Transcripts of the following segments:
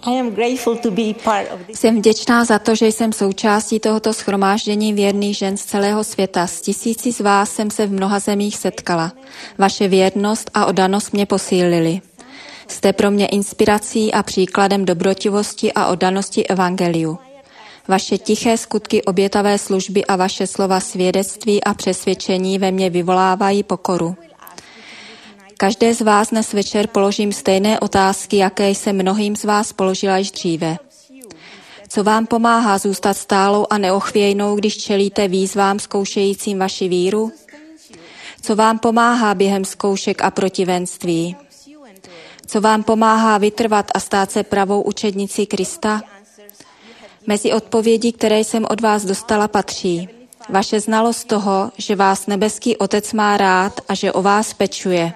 Jsem vděčná za to, že jsem součástí tohoto shromáždění věrných žen z celého světa. S tisíci z vás jsem se v mnoha zemích setkala. Vaše věrnost a oddanost mě posílily. Jste pro mě inspirací a příkladem dobrotivosti a oddanosti evangeliu. Vaše tiché skutky obětavé služby a vaše slova svědectví a přesvědčení ve mně vyvolávají pokoru. Každé z vás dnes večer položím stejné otázky, jaké jsem mnohým z vás položila již dříve. Co vám pomáhá zůstat stálou a neochvějnou, když čelíte výzvám zkoušejícím vaši víru? Co vám pomáhá během zkoušek a protivenství? Co vám pomáhá vytrvat a stát se pravou učednicí Krista? Mezi odpovědi, které jsem od vás dostala, patří vaše znalost toho, že vás nebeský Otec má rád a že o vás pečuje.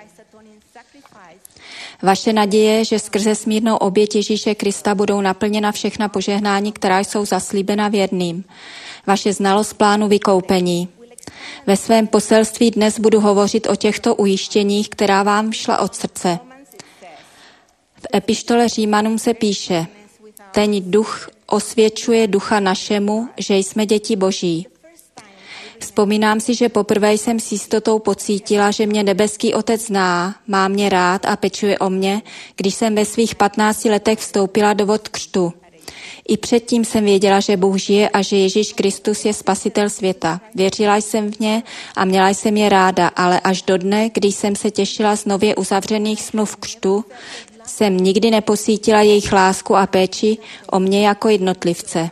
Vaše naděje, že skrze smírnou oběť Ježíše Krista budou naplněna všechna požehnání, která jsou zaslíbena věrným. Vaše znalost plánu vykoupení. Ve svém poselství dnes budu hovořit o těchto ujištěních, která vám šla od srdce. V epištole Římanům se píše: Ten duch osvědčuje ducha našemu, že jsme děti Boží. Vzpomínám si, že poprvé jsem s jistotou pocítila, že mě nebeský Otec zná, má mě rád a pečuje o mě, když jsem ve svých 15 letech vstoupila do vod křtu. I předtím jsem věděla, že Bůh žije a že Ježíš Kristus je spasitel světa. Věřila jsem v ně a měla jsem je ráda, ale až do dne, když jsem se těšila z nově uzavřených smluv křtu, jsem nikdy nepocítila jejich lásku a péči o mě jako jednotlivce.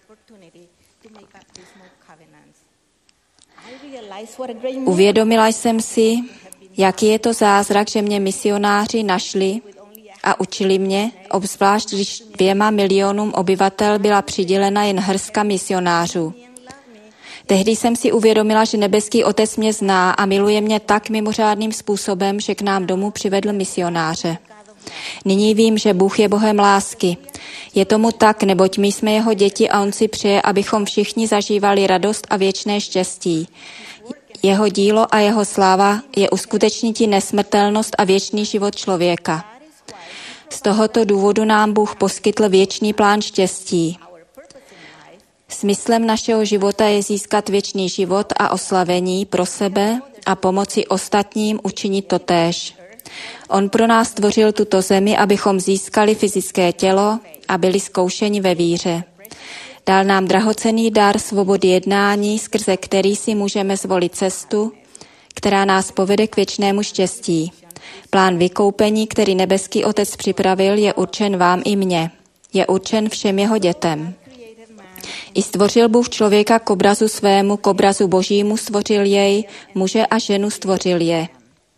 Uvědomila jsem si, jaký je to zázrak, že mě misionáři našli a učili mě, obzvlášť když 2 milionům obyvatel byla přidělena jen hrstka misionářů. Tehdy jsem si uvědomila, že nebeský Otec mě zná a miluje mě tak mimořádným způsobem, že k nám domů přivedl misionáře. Nyní vím, že Bůh je Bohem lásky. Je tomu tak, neboť my jsme jeho děti a on si přeje, abychom všichni zažívali radost a věčné štěstí. Jeho dílo a jeho sláva je uskutečniti nesmrtelnost a věčný život člověka. Z tohoto důvodu nám Bůh poskytl věčný plán štěstí. Smyslem našeho života je získat věčný život a oslavení pro sebe a pomoci ostatním učinit totéž. On pro nás stvořil tuto zemi, abychom získali fyzické tělo a byli zkoušeni ve víře. Dal nám drahocenný dar svobody jednání, skrze který si můžeme zvolit cestu, která nás povede k věčnému štěstí. Plán vykoupení, který nebeský Otec připravil, je určen vám i mně. Je určen všem jeho dětem. I stvořil Bůh člověka k obrazu svému, k obrazu Božímu stvořil jej, muže a ženu stvořil je.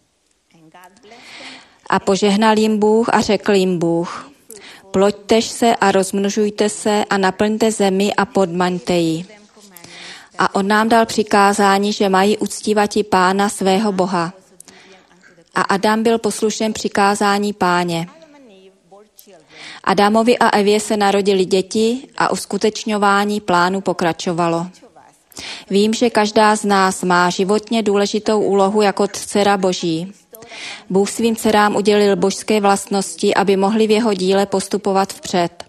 A požehnal jim Bůh a řekl jim Bůh: Ploďtež se a rozmnožujte se a naplňte zemi a podmaňte ji. A on nám dal přikázání, že mají uctívati Pána svého Boha. A Adam byl poslušen přikázání Páně. Adamovi a Evě se narodili děti a uskutečňování plánu pokračovalo. Vím, že každá z nás má životně důležitou úlohu jako dcera Boží. Bůh svým dcerám udělil božské vlastnosti, aby mohli v jeho díle postupovat vpřed.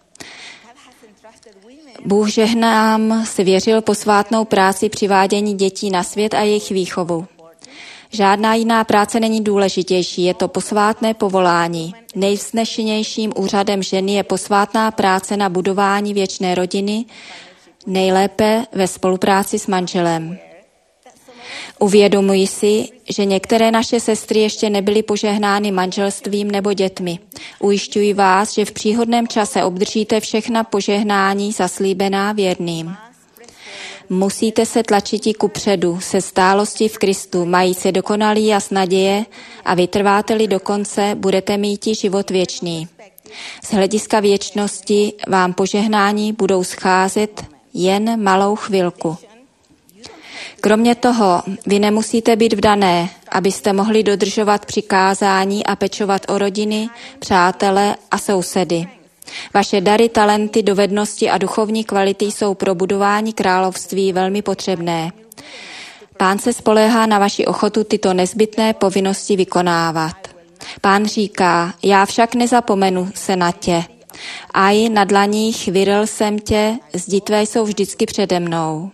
Bůh žehnám svěřil posvátnou práci přivádění dětí na svět a jejich výchovu. Žádná jiná práce není důležitější, je to posvátné povolání. Nejvznešenějším úřadem ženy je posvátná práce na budování věčné rodiny, nejlépe ve spolupráci s manželem. Uvědomuji si, že některé naše sestry ještě nebyly požehnány manželstvím nebo dětmi. Ujišťuji vás, že v příhodném čase obdržíte všechna požehnání zaslíbená věrným. Musíte se tlačiti kupředu, se stálostí v Kristu, majíce dokonalý jas naděje a vytrváte-li do konce, budete míti život věčný. Z hlediska věčnosti vám požehnání budou scházet jen malou chvilku. Kromě toho, vy nemusíte být vdané, abyste mohli dodržovat přikázání a pečovat o rodiny, přátele a sousedy. Vaše dary, talenty, dovednosti a duchovní kvality jsou pro budování království velmi potřebné. Pán se spoléhá na vaši ochotu tyto nezbytné povinnosti vykonávat. Pán říká: já však nezapomenu se na tě. Aj na dlaních vyril jsem tě, zdi tvé jsou vždycky přede mnou.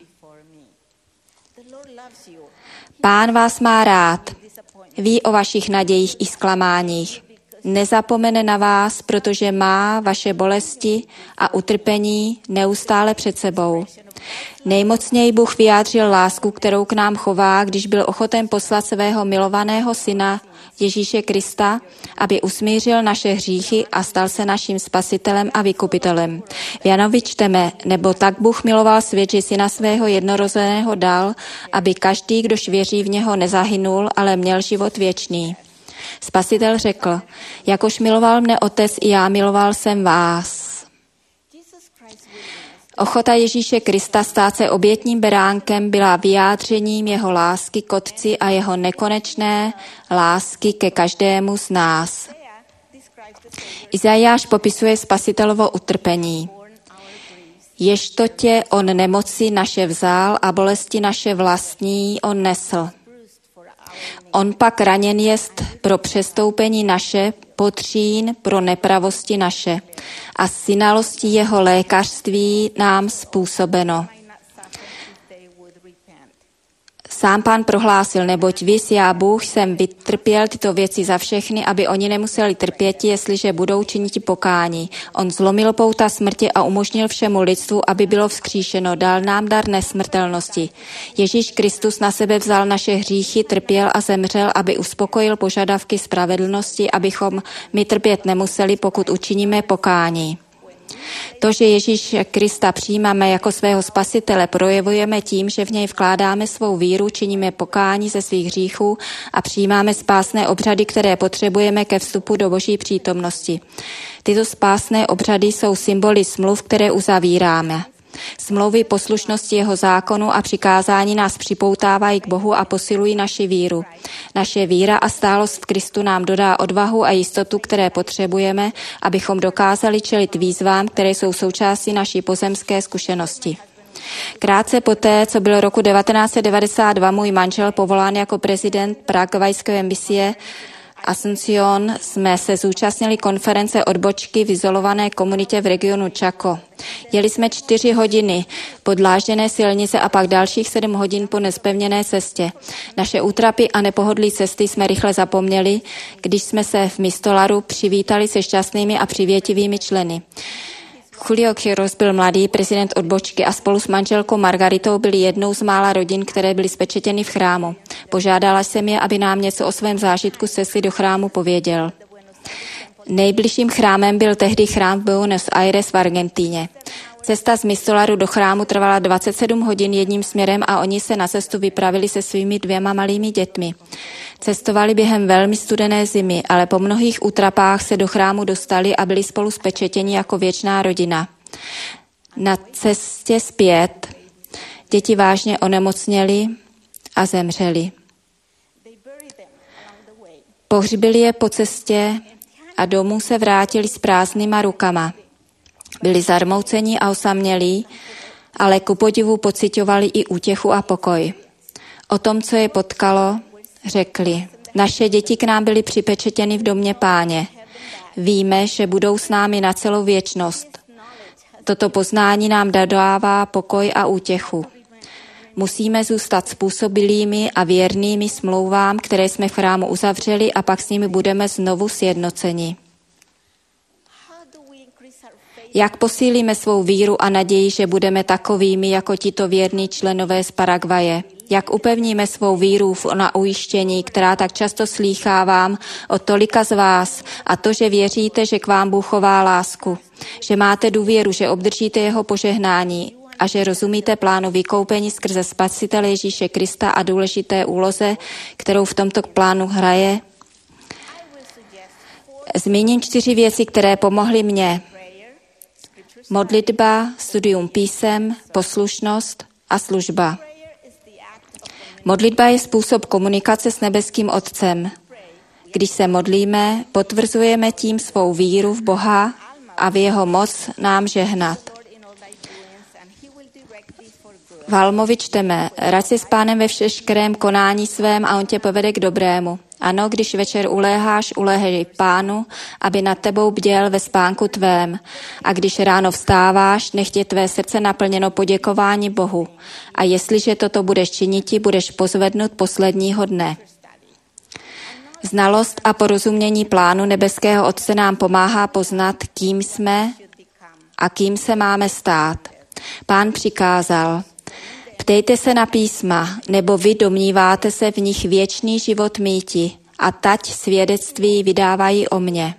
Pán vás má rád, ví o vašich nadějích i zklamáních. Nezapomene na vás, protože má vaše bolesti a utrpení neustále před sebou. Nejmocněji Bůh vyjádřil lásku, kterou k nám chová, když byl ochoten poslat svého milovaného syna Ježíše Krista, aby usmířil naše hříchy a stal se naším spasitelem a vykupitelem. V Janovi čteme, nebo tak Bůh miloval svět, že syna svého jednorozeného dal, aby každý, kdož věří v něho, nezahynul, ale měl život věčný. Spasitel řekl, jakož miloval mne Otec, i já miloval jsem vás. Ochota Ježíše Krista stát se obětním beránkem byla vyjádřením jeho lásky k Otci a jeho nekonečné lásky ke každému z nás. Izajáš popisuje Spasitelovo utrpení. Ježto tě on nemoci naše vzal a bolesti naše vlastní on nesl. On pak raněn jest pro přestoupení naše, potřín pro nepravosti naše a synalostí jeho lékařství nám způsobeno. Sám Pán prohlásil, neboť vys, já Bůh, jsem vytrpěl tyto věci za všechny, aby oni nemuseli trpět, jestliže budou činit pokání. On zlomil pouta smrti a umožnil všemu lidstvu, aby bylo vzkříšeno. Dal nám dar nesmrtelnosti. Ježíš Kristus na sebe vzal naše hříchy, trpěl a zemřel, aby uspokojil požadavky spravedlnosti, abychom my trpět nemuseli, pokud učiníme pokání. To, že Ježíše Krista přijímáme jako svého spasitele, projevujeme tím, že v něj vkládáme svou víru, činíme pokání ze svých hříchů a přijímáme spásné obřady, které potřebujeme ke vstupu do Boží přítomnosti. Tyto spásné obřady jsou symboly smluv, které uzavíráme. Smlouvy poslušnosti jeho zákonu a přikázání nás připoutávají k Bohu a posilují naši víru. Naše víra a stálost v Kristu nám dodá odvahu a jistotu, které potřebujeme, abychom dokázali čelit výzvám, které jsou součástí naší pozemské zkušenosti. Krátce poté, co byl roku 1992 můj manžel povolán jako prezident paragvajské misie Asuncion, jsme se zúčastnili konference odbočky v izolované komunitě v regionu Chaco. Jeli jsme 4 hodiny po dlážděné silnice a pak dalších 7 hodin po nezpevněné cestě. Naše útrapy a nepohodlí cesty jsme rychle zapomněli, když jsme se v Mistolaru přivítali se šťastnými a přivětivými členy. Julio Quiroz byl mladý prezident odbočky a spolu s manželkou Margaritou byli jednou z mála rodin, které byly spečetěny v chrámu. Požádala jsem je, aby nám něco o svém zážitku z cesty do chrámu pověděl. Nejbližším chrámem byl tehdy chrám v Buenos Aires v Argentíně. Cesta z Mistolaru do chrámu trvala 27 hodin jedním směrem a oni se na cestu vypravili se svými 2 malými dětmi. Cestovali během velmi studené zimy, ale po mnohých útrapách se do chrámu dostali a byli spolu spečetěni jako věčná rodina. Na cestě zpět děti vážně onemocněly a zemřeli. Pohřbili je po cestě a domů se vrátili s prázdnýma rukama. Byli zarmoucení a osamělí, ale ku podivu pociťovali i útěchu a pokoj. O tom, co je potkalo, řekli, naše děti k nám byly připečetěny v domě Páně. Víme, že budou s námi na celou věčnost. Toto poznání nám dodává pokoj a útěchu. Musíme zůstat způsobilými a věrnými smlouvám, které jsme v chrámu uzavřeli a pak s nimi budeme znovu sjednoceni. Jak posílíme svou víru a naději, že budeme takovými jako tito věrní členové z Paragvaje? Jak upevníme svou víru na ujištění, která tak často slýchávám od tolika z vás, a to, že věříte, že k vám Bůh chová lásku, že máte důvěru, že obdržíte jeho požehnání a že rozumíte plánu vykoupení skrze Spasitele Ježíše Krista a důležité úloze, kterou v tomto plánu hraje? Zmíním 4 věci, které pomohly mně. Modlitba, studium písem, poslušnost a služba. Modlitba je způsob komunikace s nebeským Otcem. Když se modlíme, potvrzujeme tím svou víru v Boha a v jeho moc nám žehnat. Valmovi čteme, rad si s Pánem ve všeškerém konání svém a on tě povede k dobrému. Ano, když večer uléháš, uléhej Pánu, aby nad tebou bděl ve spánku tvém. A když ráno vstáváš, nech je tvé srdce naplněno poděkování Bohu. A jestliže toto budeš činiti, budeš pozvednut posledního dne. Znalost a porozumění plánu nebeského Otce nám pomáhá poznat, kým jsme a kým se máme stát. Pán přikázal, ptejte se na písma, nebo vy domníváte se v nich věčný život míti a tať svědectví vydávají o mně.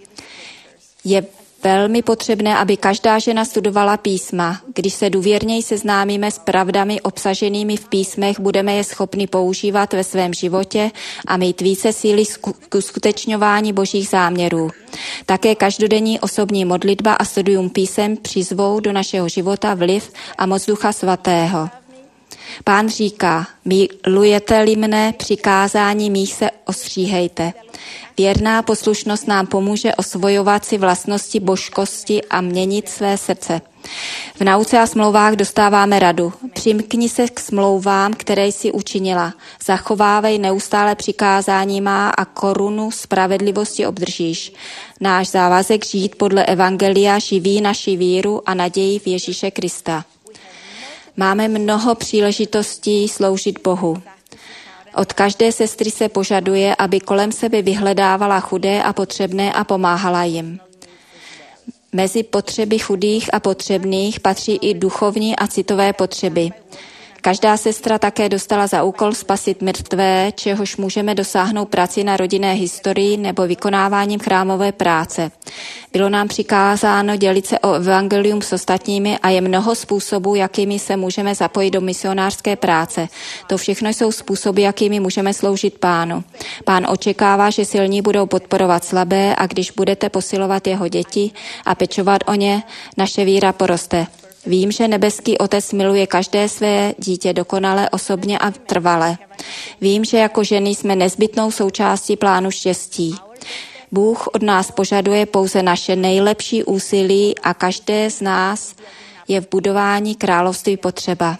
Je velmi potřebné, aby každá žena studovala písma. Když se důvěrněji seznámíme s pravdami obsaženými v písmech, budeme je schopni používat ve svém životě a mít více síly k uskutečňování božích záměrů. Také každodenní osobní modlitba a studium písem přizvou do našeho života vliv a moc Ducha Svatého. Pán říká, milujete-li mne, přikázání mých se ostříhejte. Věrná poslušnost nám pomůže osvojovat si vlastnosti božskosti a měnit své srdce. V nauce a smlouvách dostáváme radu. Přimkni se k smlouvám, které jsi učinila. Zachovávej neustále přikázání má a korunu spravedlivosti obdržíš. Náš závazek žít podle evangelia živí naši víru a naději v Ježíše Krista. Máme mnoho příležitostí sloužit Bohu. Od každé sestry se požaduje, aby kolem sebe vyhledávala chudé a potřebné a pomáhala jim. Mezi potřeby chudých a potřebných patří i duchovní a citové potřeby. Každá sestra také dostala za úkol spasit mrtvé, čehož můžeme dosáhnout prací na rodinné historii nebo vykonáváním chrámové práce. Bylo nám přikázáno dělit se o evangelium s ostatními a je mnoho způsobů, jakými se můžeme zapojit do misionářské práce. To všechno jsou způsoby, jakými můžeme sloužit Pánu. Pán očekává, že silní budou podporovat slabé a když budete posilovat jeho děti a pečovat o ně, naše víra poroste. Vím, že nebeský Otec miluje každé své dítě dokonale, osobně a trvale. Vím, že jako ženy jsme nezbytnou součástí plánu štěstí. Bůh od nás požaduje pouze naše nejlepší úsilí a každé z nás je v budování království potřeba.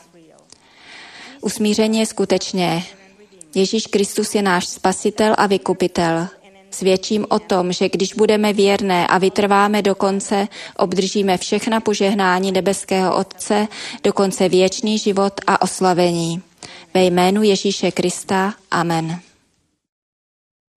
Usmíření je skutečné. Ježíš Kristus je náš spasitel a vykupitel. Svědčím o tom, že když budeme věrné a vytrváme do konce, obdržíme všechna požehnání nebeského Otce, dokonce věčný život a oslavení. Ve jménu Ježíše Krista. Amen.